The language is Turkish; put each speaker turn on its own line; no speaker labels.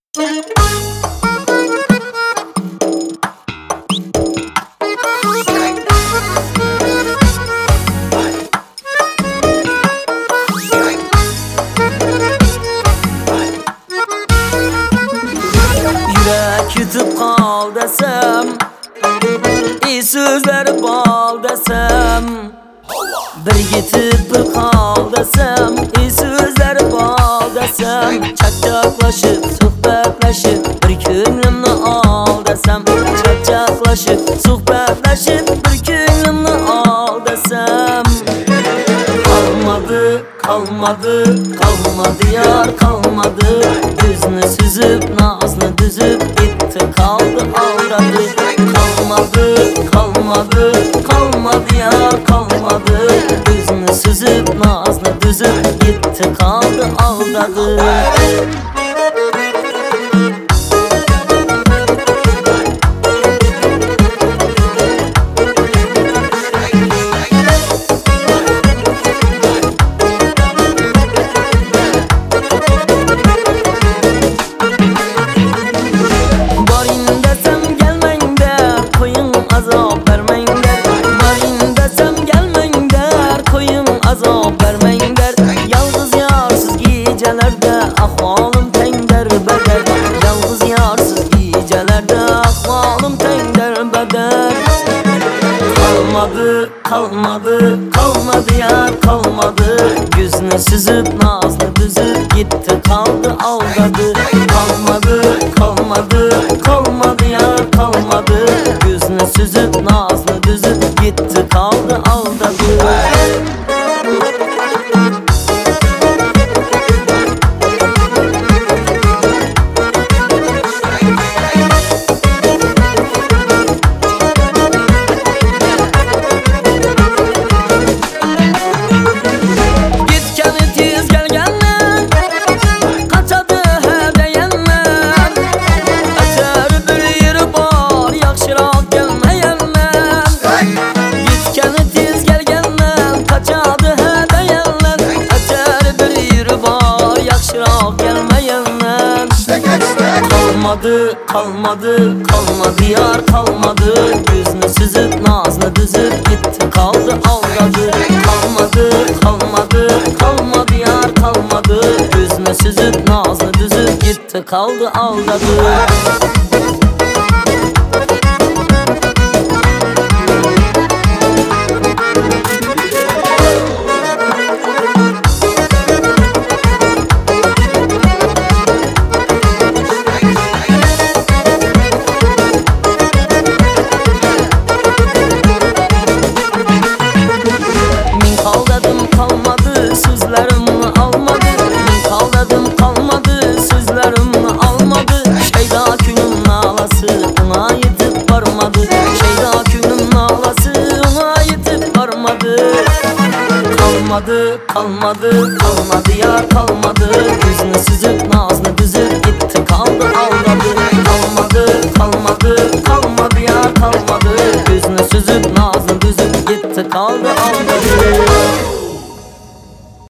Yürek yutib qol desem, so'zlari bol desem, bir yetib bir qol desem, so'zlari bol desem, chaqchaqlashib suhbatlashib bir ko'nglimni ol desem, chaqchaqlashib suhbatlashib bir ko'nglimni ol desem, kalmadı yar kalmadı, yüzünü süzüp nazını düzüp gitti kaldı aldadı. Kalmadı yar kalmadı, yüzünü süzüp nazını düzüp gitti kaldı aldadı. Yalnız yarsız gecelerde ahvalım tengder beder. Yalnız yarsız gecelerde ahvalım tengder beder. Kalmadı yar kalmadı, yüzünü süzüp nazlı düzüp gitti kaldı aldadı. Kalmadı yar kalmadı, yüzünü süzüp nazlı düzüp gitti kaldı aldadı. Kalmadı yar kalmadı, yüzünü süzüp nazını düzüp gitti kaldı aldadı. Kalmadı yar kalmadı, yüzünü süzüp nazını düzüp gitti kaldı aldadı. Kalmadı yar kalmadı, yüzünü süzüp nazını düzüp gitti kaldı aldadı. Kalmadı yar kalmadı, yüzünü süzüp nazını düzüp gitti kaldı aldadı.